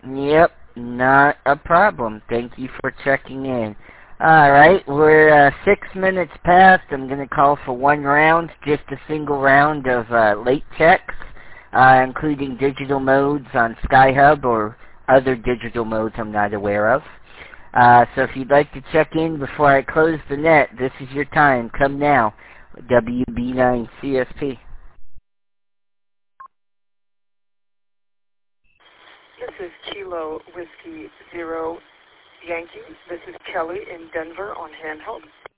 Yep, not a problem. Thank you for checking in. Alright, we're 6 minutes past. I'm going to call for one round, just a single round of late checks, including digital modes on SkyHub or other digital modes I'm not aware of. So if you'd like to check in before I close the net, this is your time. Come now. WB9CSP. This is Kilo Whiskey Zero Yankee. This is Kelly in Denver on handheld.